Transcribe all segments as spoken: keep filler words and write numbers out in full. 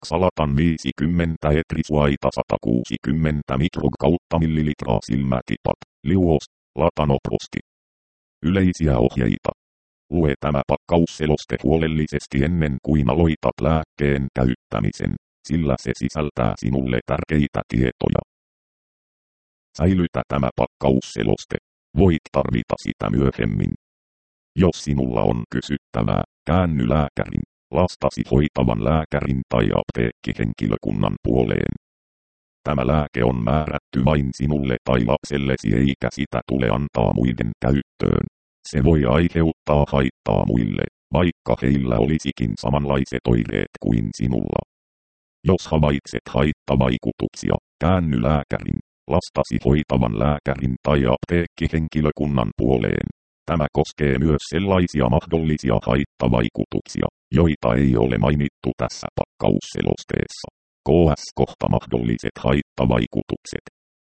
Xalatan viisikymmentä etrisuaita sata kuusikymmentä mikrog kautta millilitraa silmätipat, liuos, latanoprosti. Yleisiä ohjeita. Lue tämä pakkausseloste huolellisesti ennen kuin aloitat lääkkeen käyttämisen, sillä se sisältää sinulle tärkeitä tietoja. Säilytä tämä pakkausseloste. Voit tarvita sitä myöhemmin. Jos sinulla on kysyttävää, käänny lääkärin, lastasi hoitavan lääkärin tai apteekkihenkilökunnan puoleen. Tämä lääke on määrätty vain sinulle tai lapsellesi eikä sitä tule antaa muiden käyttöön. Se voi aiheuttaa haittaa muille, vaikka heillä olisikin samanlaiset oireet kuin sinulla. Jos havaitset haittavaikutuksia, käänny lääkärin, lastasi hoitavan lääkärin tai apteekkihenkilökunnan puoleen. Tämä koskee myös sellaisia mahdollisia haittavaikutuksia, joita ei ole mainittu tässä pakkausselosteessa. K S kohta mahdolliset haittavaikutukset.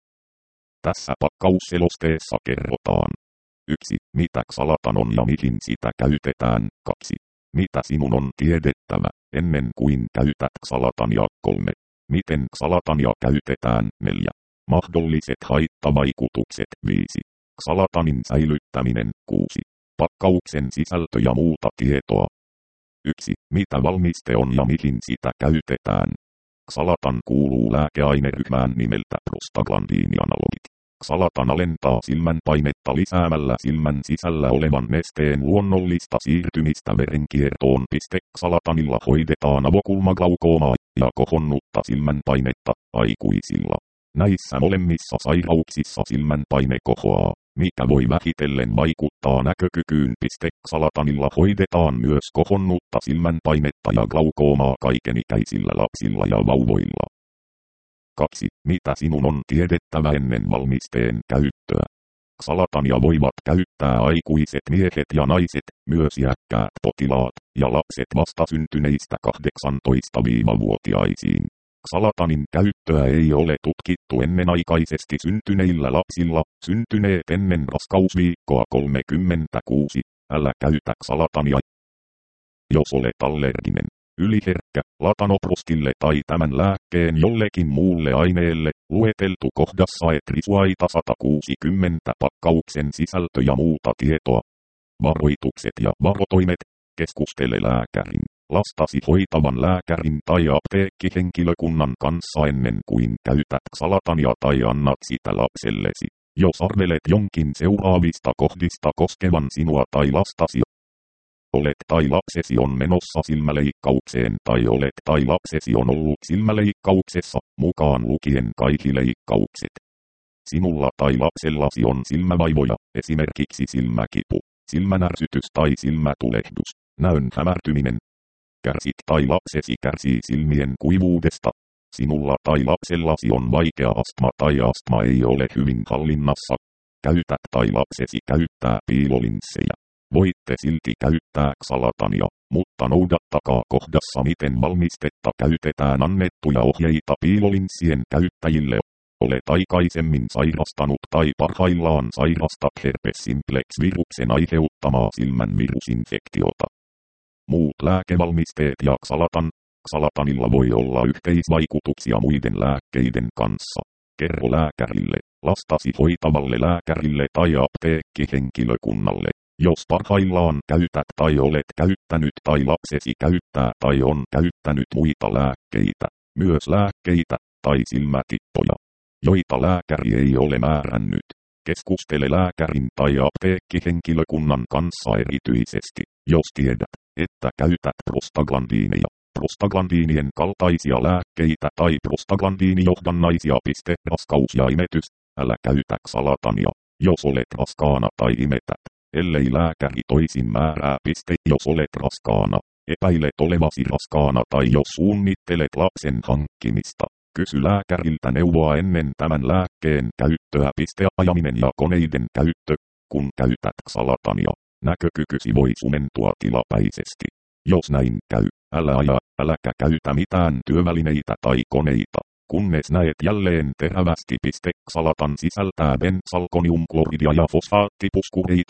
Tässä pakkausselosteessa kerrotaan. yksi. Mitä Xalatan on ja mihin sitä käytetään. kaksi. Mitä sinun on tiedettävä, ennen kuin käytät Xalatania. kolme. Miten Xalatania käytetään. neljä. Mahdolliset haittavaikutukset. viisi. Xalatanin säilyttäminen. kuusi. Pakkauksen sisältö ja muuta tietoa. yksi. Mitä valmiste on ja mihin sitä käytetään. Xalatan kuuluu lääkeaineryhmään nimeltä prostaglandiinianalogit. Xalatan alentaa silmän painetta lisäämällä silmän sisällä olevan nesteen luonnollista siirtymistä verenkiertoon. Xalatanilla hoidetaan avokulmaglaukoomaa ja kohonnutta silmän painetta aikuisilla. Näissä molemmissa sairauksissa silmän paine kohoaa, mikä voi vähitellen vaikuttaa näkökykyyn. Xalatanilla hoidetaan myös kohonnutta silmän painetta ja glaukoomaa kaikenikäisillä lapsilla ja vauvoilla. kaksi. Mitä sinun on tiedettävä ennen valmisteen käyttöä? Xalatania voivat käyttää aikuiset miehet ja naiset, myös iäkkäät potilaat, ja lapset vastasyntyneistä kahdeksantoista-vuotiaisiin. Xalatanin käyttöä ei ole tutkittu ennenaikaisesti syntyneillä lapsilla, syntyneet ennen raskausviikkoa kolmekymmentäkuusi, älä käytä Xalatania. Jos olet allerginen, yliherkkä, latanoprostille tai tämän lääkkeen jollekin muulle aineelle, lueteltu kohdassa etrisuaita sata kuusikymmentä pakkauksen sisältö ja muuta tietoa. Varoitukset ja varotoimet. Keskustele lääkärin, lastasi hoitavan lääkärin tai apteekkihenkilökunnan kanssa ennen kuin käytät Xalatania tai annat sitä lapsellesi. Jos arvelet jonkin seuraavista kohdista koskevan sinua tai lastasi, olet tai lapsesi on menossa silmäleikkaukseen tai olet tai lapsesi on ollut silmäleikkauksessa, mukaan lukien kaikki leikkaukset. Sinulla tai lapsellasi on silmävaivoja, esimerkiksi silmäkipu, silmänärsytys tai silmätulehdus, näön hämärtyminen. Kärsit tai lapsesi kärsii silmien kuivuudesta. Sinulla tai lapsellasi on vaikea astma tai astma ei ole hyvin hallinnassa. Käytät tai lapsesi käyttää piilolinssejä. Voitte silti käyttää Xalatania, mutta noudattakaa kohdassa miten valmistetta käytetään annettuja ohjeita piilolinssien käyttäjille. Olet aikaisemmin sairastanut tai parhaillaan sairastat herpes simplex viruksen aiheuttamaa silmän virusinfektiota. Muut lääkevalmisteet ja Xalatan. Xalatanilla voi olla yhteisvaikutuksia muiden lääkkeiden kanssa. Kerro lääkärille, lastasi hoitavalle lääkärille tai apteekkihenkilökunnalle. Jos parhaillaan käytät tai olet käyttänyt tai lapsesi käyttää tai on käyttänyt muita lääkkeitä, myös lääkkeitä tai silmätippoja, joita lääkäri ei ole määrännyt. Keskustele lääkärin tai apteekkihenkilökunnan kanssa erityisesti, jos tiedät, että käytät prostaglandiineja, prostaglandiinien kaltaisia lääkkeitä tai prostaglandiinijohdannaisia. Raskaus ja imetys, älä käytä Xalatania, jos olet raskaana tai imetät. Ellei lääkäri toisin määrää. Jos olet raskaana, epäilet olevasi raskaana tai jos suunnittelet lapsen hankkimista, kysy lääkäriltä neuvoa ennen tämän lääkkeen käyttöä. Ajaminen ja koneiden käyttö. Kun käytät Xalatania, näkökykysi voi sumentua tilapäisesti. Jos näin käy, älä aja, äläkä käytä mitään työvälineitä tai koneita, kunnes näet jälleen terävästi. Xalatan sisältää benzalkoniumkloridia ja fosfaattipuskureita.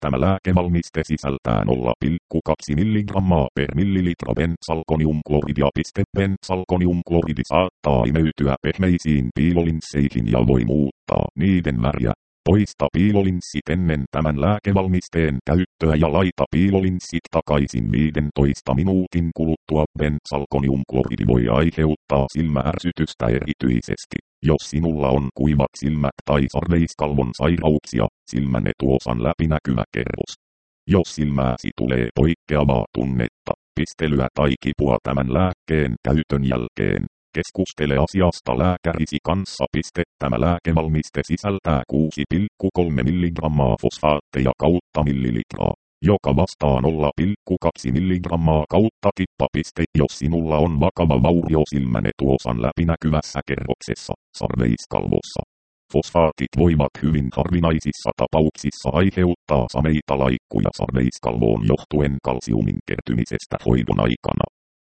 Tämä lääkevalmiste sisältää nolla pilkku kaksi milligrammaa per millilitra benzalkoniumkloridia. Benzalkoniumkloridi saattaa imeytyä pehmeisiin piilolinsseihin ja voi muuttaa niiden väriä. Poista piilolinssit ennen tämän lääkevalmisteen käyttöä ja laita piilolinssit takaisin viidentoista minuutin kuluttua. Benzalkoniumkloridi voi aiheuttaa silmäärsytystä erityisesti, jos sinulla on kuivat silmät tai sarveiskalvon sairauksia, silmän etuosan läpinäkyvä kerros. Jos silmääsi tulee poikkeavaa tunnetta, pistelyä tai kipua tämän lääkkeen käytön jälkeen, keskustele asiasta lääkärisi kanssa. Tämä lääkevalmiste sisältää kuusi pilkku kolme milligrammaa fosfaatteja kautta millilitraa, joka vastaa nolla pilkku kaksi milligrammaa kautta tippa. Jos sinulla on vakava vaurio silmän etuosan läpinäkyvässä kerroksessa, sarveiskalvossa, fosfaatit voivat hyvin harvinaisissa tapauksissa aiheuttaa sameita laikkuja sarveiskalvoon johtuen kalsiumin kertymisestä hoidon aikana.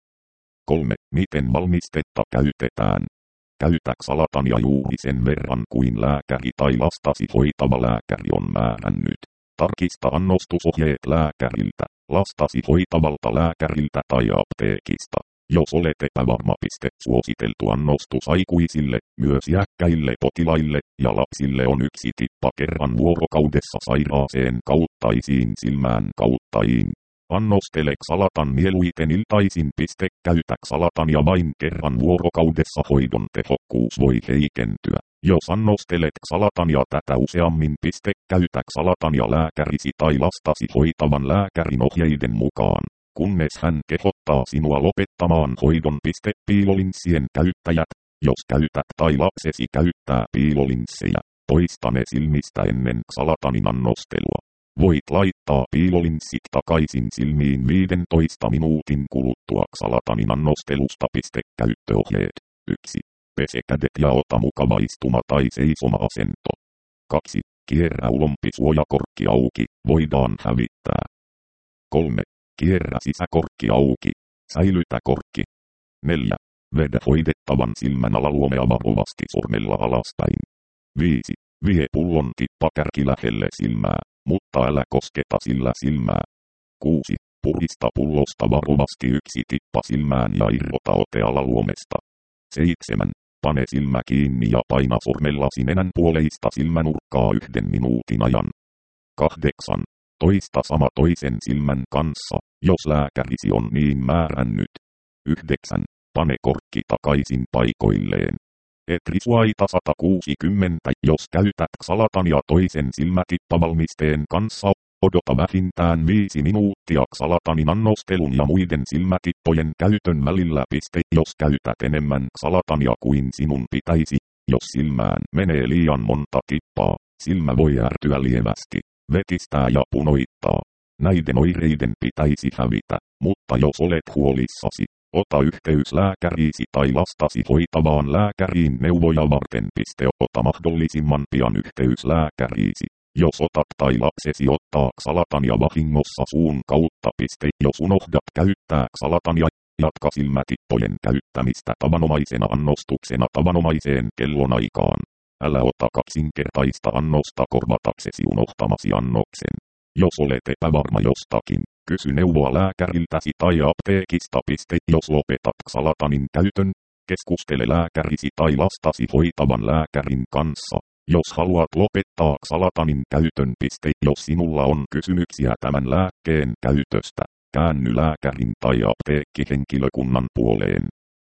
kolme. Miten valmistetta käytetään? Käytä ksalatania juuri sen verran kuin lääkäri tai lastasi hoitava lääkäri on määrännyt. Tarkista annostusohjeet lääkäriltä, lastasi hoitavalta lääkäriltä tai apteekista. Jos olet epävarma, suositeltu annostus aikuisille, myös iäkkäille potilaille ja lapsille on yksi tippa kerran vuorokaudessa sairaaseen kauttaisiin silmään kauttaiin. Annostele ksalatan mieluiten iltaisin. Käytä ksalatania vain kerran vuorokaudessa, hoidon tehokkuus voi heikentyä. Jos annostelet ksalatania tätä useammin, käytä ksalatania lääkärisi tai lastasi hoitavan lääkärin ohjeiden mukaan, kunnes hän kehottaa sinua lopettamaan hoidon. Piilolinssien käyttäjät, jos käytät tai lapsesi käyttää piilolinssejä, poista ne silmistä ennen ksalatanin annostelua. Voit laittaa piilolinssit takaisin silmiin viidentoista minuutin kuluttua ksalatanin annostelusta. Käyttöohjeet. yksi. Pese kädet ja ota mukava istuma tai seisoma-asento. kaksi. Kierrä ulompi suojakorkki auki, voidaan hävittää. kolme. Kierrä sisäkorkki auki, säilytä korkki. neljä. Vedä hoidettavan silmän alaluomea varovasti sormella alaspäin. viisi. Vie pullon tippakärki lähelle silmää, mutta älä kosketa sillä silmää. kuusi. Purista pullosta varovasti yksi tippa silmään ja irrota ote alaluomesta. seitsemän. Pane silmä kiinni ja paina sormellasi nenän puoleista silmänurkkaa yhden minuutin ajan. kahdeksan. Toista sama toisen silmän kanssa, jos lääkärisi on niin määrännyt. yhdeksän. Pane korkki takaisin paikoilleen. Etrisuaita sata kuusikymmentä. Jos käytät ksalatania toisen silmätippavalmisteen kanssa, odota vähintään viisi minuuttia ksalatanin annostelun ja muiden silmätippojen käytön välillä. Jos käytät enemmän ksalatania kuin sinun pitäisi, jos silmään menee liian monta tippaa, silmä voi ärtyä lievästi, vetistää ja punoittaa. Näiden oireiden pitäisi hävitä, mutta jos olet huolissasi, ota yhteys lääkäriisi tai lastasi hoitavaan lääkäriin neuvoja varten. Ota mahdollisimman pian yhteys lääkäriisi, jos otat tai lapsesi ottaa ksalatania vahingossa suun kautta. Jos unohdat käyttää ksalatania, jatka silmätippojen käyttämistä tavanomaisena annostuksena tavanomaiseen kellonaikaan. Älä ota kaksinkertaista annosta korvataksesi unohtamasi annoksen. Jos olet epävarma jostakin, kysy neuvoa lääkäriltäsi tai apteekista. Jos lopetat ksalatanin käytön, keskustele lääkärisi tai lastasi hoitavan lääkärin kanssa. Jos haluat lopettaa ksalatanin käytön. Jos sinulla on kysymyksiä tämän lääkkeen käytöstä, käänny lääkärin tai apteekkihenkilökunnan puoleen.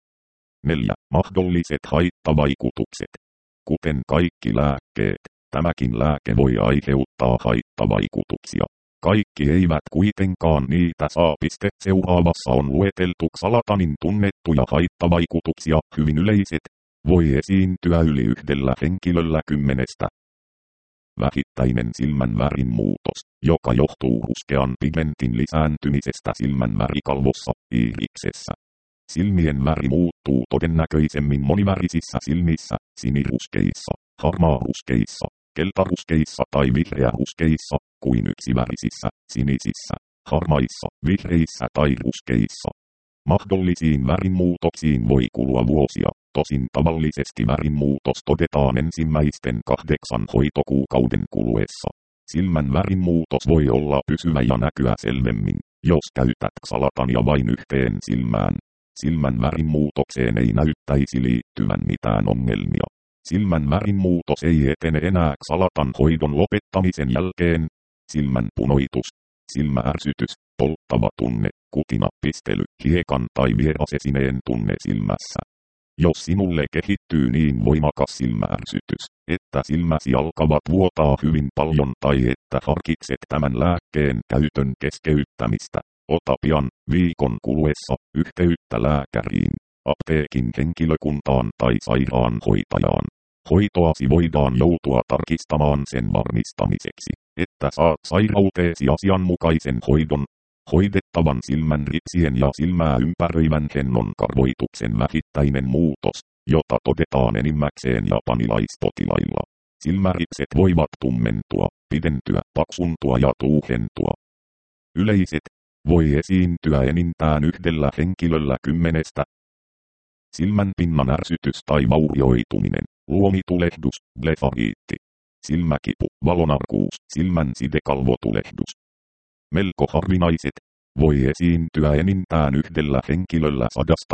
neljä. Mahdolliset haittavaikutukset. Kuten kaikki lääkkeet, tämäkin lääke voi aiheuttaa haittavaikutuksia. Kaikki eivät kuitenkaan niitä saa. Seuraavassa on lueteltu ksalatanin tunnettuja haittavaikutuksia, hyvin yleiset. Voi esiintyä yli yhdellä henkilöllä kymmenestä. Vähittäinen silmän värin muutos, joka johtuu ruskean pigmentin lisääntymisestä silmän värikalvossa, iiriksessä. Silmien väri muuttuu todennäköisemmin monivärisissä silmissä, siniruskeissa, harmaaruskeissa, keltaruskeissa tai vihreäruskeissa, kuin yksivärisissä, sinisissä, harmaissa, vihreissä tai ruskeissa. Mahdollisiin värinmuutoksiin voi kulua vuosia, tosin tavallisesti värinmuutos todetaan ensimmäisten kahdeksan hoitokuukauden kuluessa. Silmän värin muutos voi olla pysyvä ja näkyä selvemmin, jos käytät Xalatania vain yhteen silmään. Silmän värin muutokseen ei näyttäisi liittyvän mitään ongelmia. Silmän värin muutos ei etene enää Xalatan hoidon lopettamisen jälkeen. Silmän punoitus, silmäärsytys, polttava tunne, kutina, pistely, hiekan tai vierasesineen tunne silmässä. Jos sinulle kehittyy niin voimakas silmäärsytys, että silmäsi alkavat vuotaa hyvin paljon tai että harkitset tämän lääkkeen käytön keskeyttämistä, ota pian, viikon kuluessa, yhteyttä lääkäriin, apteekin henkilökuntaan tai sairaanhoitajaan. Hoitoasi voidaan joutua tarkistamaan sen varmistamiseksi, että saat sairauteesi asianmukaisen hoidon. Hoidettavan silmän ripsien ja silmää ympäröivän hennon karvoituksen vähittäinen muutos, jota todetaan enimmäkseen japanilaispotilailla. Silmäripset voivat tummentua, pidentyä, paksuntua ja tuuhentua. Yleiset voi esiintyä enintään yhdellä henkilöllä kymmenestä. Silmän pinnan ärsytys tai vaurioituminen, luomitulehdus, blefariitti. Silmäkipu, valonarkuus, silmän sidekalvotulehdus. Melko harvinaiset, voi esiintyä enintään yhdellä henkilöllä sadasta.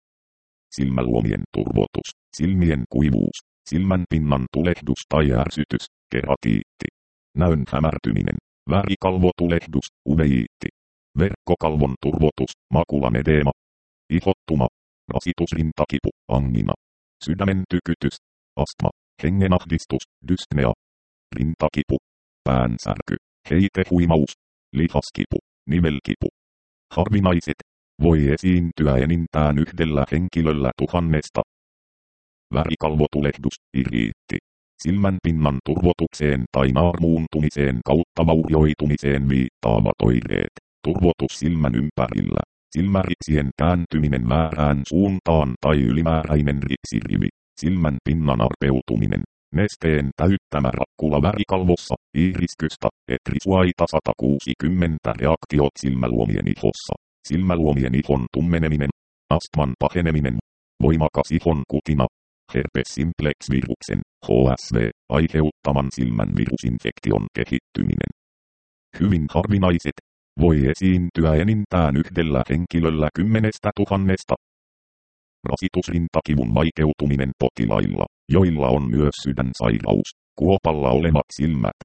Silmäluomien turvotus, silmien kuivuus, silmän pinnan tulehdus tai ärsytys, keratiitti. Näön hämärtyminen, värikalvotulehdus, uveiitti. Verkkokalvon turvotus, makulan edeema. Ihottuma, rasitusrintakipu, angina. Sydämen tykytys, astma, hengenahdistus, dyspnea. Rintakipu, päänsärky, heitehuimaus. Lihaskipu, nivelkipu. Harvinaiset, voi esiintyä enintään yhdellä henkilöllä tuhannesta. Värikalvotulehdus, iriitti. Silmän pinnan turvotukseen tai naarmuuntumiseen kautta vaurioitumiseen viittaavat oireet. Turvotus silmän ympärillä. Silmäripsien kääntyminen väärään suuntaan tai ylimääräinen ripsirivi. Silmän pinnan arpeutuminen. Nesteen täyttämä rakkula värikalvossa, iiriskysta, etrisuaita sata kuusikymmentä reaktiot silmäluomien ihossa, silmäluomien ihon tummeneminen, astman paheneminen, voimakas ihon kutina, herpes simplex viruksen, H S V, aiheuttaman silmän virusinfektion kehittyminen. Hyvin harvinaiset, voi esiintyä enintään yhdellä henkilöllä kymmenestä tuhannesta. Rasitusrintakivun vaikeutuminen potilailla, joilla on myös sydänsairaus, kuopalla olevat silmät.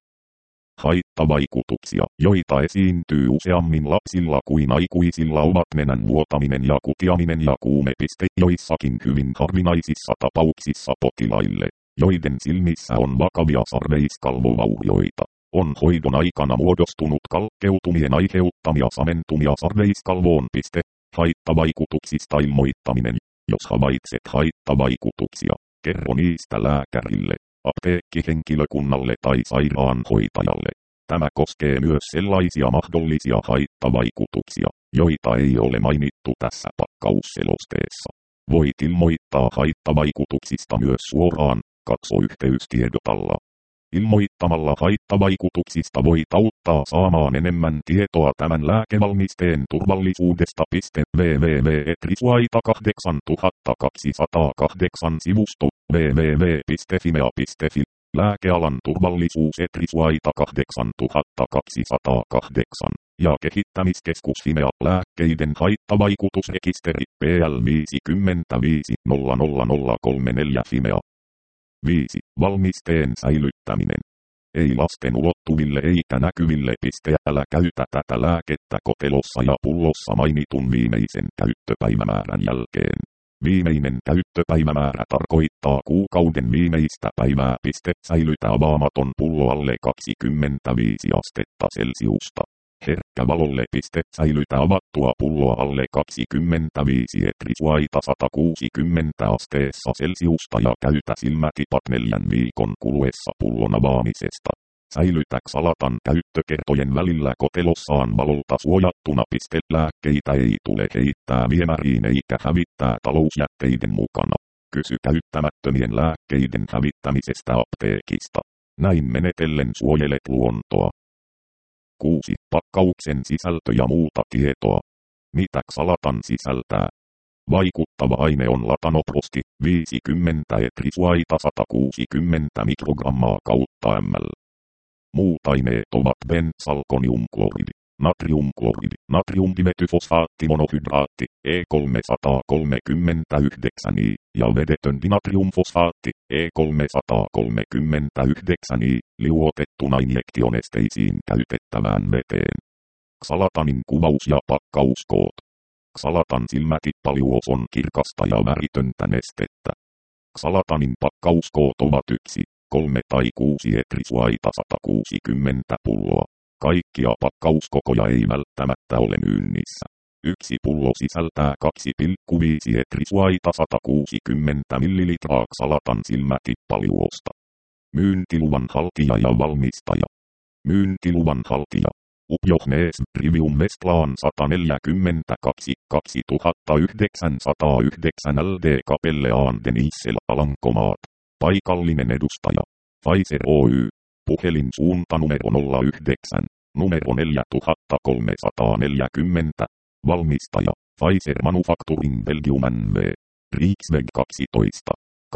Haittavaikutuksia, joita esiintyy useammin lapsilla kuin aikuisilla ovat nenän vuotaminen ja kutiaminen ja kuumepiste joissakin hyvin harvinaisissa tapauksissa potilaille, joiden silmissä on vakavia sarveiskalvovaurioita. On hoidon aikana muodostunut kalkkeutumien aiheuttamia samentumia sarveiskalvoon. Haittavaikutuksista ilmoittaminen. Jos havaitset haittavaikutuksia, kerro niistä lääkärille, apteekkihenkilökunnalle tai sairaanhoitajalle. Tämä koskee myös sellaisia mahdollisia haittavaikutuksia, joita ei ole mainittu tässä pakkausselosteessa. Voit ilmoittaa haittavaikutuksista myös suoraan, katso yhteystiedot alla. Ilmoittamalla haittavaikutuksista voit auttaa saamaan enemmän tietoa tämän lääkevalmisteen turvallisuudesta. www piste etrisuaita kahdeksantuhattakaksisataakahdeksan sivusto www piste fimea piste fi Lääkealan turvallisuus Etrisuaita kahdeksantuhattakaksisataakahdeksan ja kehittämiskeskus Fimea lääkkeiden haittavaikutusrekisteri P L viisikymmentäviisi nolla nolla nolla kolme neljä Fimea. viisi. Valmisteen säilyttäminen. Ei lasten ulottuville eikä näkyville. Älä käytä tätä lääkettä kotelossa ja pullossa mainitun viimeisen käyttöpäivämäärän jälkeen. Viimeinen käyttöpäivämäärä tarkoittaa kuukauden viimeistä päivää. Säilytä avaamaton pullo alle kaksikymmentäviisi astetta Celsiusta. Herkkä valolle. Säilytä avattua pulloa alle kaksikymmentäviisi Etrisuaita sata kuusikymmentä asteessa Celsiusta ja käytä silmätipat neljän viikon kuluessa pullon avaamisesta. Säilytä Xalatan käyttökertojen välillä kotelossaan valolta suojattuna. Lääkkeitä ei tule heittää viemäriin eikä hävittää talousjätteiden mukana. Kysy käyttämättömien lääkkeiden hävittämisestä apteekista. Näin menetellen suojelet luontoa. kuusi. Pakkauksen sisältö ja muuta tietoa. Mitä Xalatan sisältää? Vaikuttava aine on latanoprosti, viisikymmentä Etrisuaita sata kuusikymmentä mikrogrammaa kautta ml. Muut aineet ovat bensalkoniumkloridi, natriumkloridi, natriumdimetyfosfaattimonohydraatti, E kolmesataakolmekymmentäyhdeksän I, ja vedetön dinatriumfosfaatti, E kolmesataakolmekymmentäyhdeksän I, liuotettuna injektionesteisiin käytettävään veteen. Xalatanin kuvaus ja pakkauskoot. Xalatan silmätippaliuos on kirkasta ja väritöntä nestettä. Xalatanin pakkauskoot ovat yksi, kolme tai kuusi etrisuaita sata kuusikymmentä pulloa. Kaikkia pakkauskokoja ei välttämättä ole myynnissä. Yksi pullo sisältää kaksi pilkku viisi etrisuaita sata kuusikymmentä millilitraa Xalatan silmätippaliuosta. Myyntiluvan haltija ja valmistaja. Myyntiluvan haltija. Upjohnees Trivium Westlaan sata neljäkymmentäkaksi kaksituhattayhdeksänsataa L D Kapelle aan den Issel Alankomaat. Paikallinen edustaja. Pfizer Oy. Puhelin suuntanumero nolla yhdeksän, numero neljätuhattakolmesataaneljäkymmentä. Valmistaja. Pfizer Manufacturing Belgium N V. Rijksweg kaksitoista,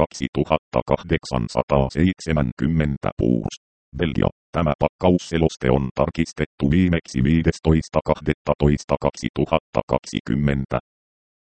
kaksituhattakahdeksansataaseitsemänkymmentä Puurs. Belgia. Tämä pakkausseloste on tarkistettu viimeksi viidestoista kahdestoista kaksituhattakaksikymmentä.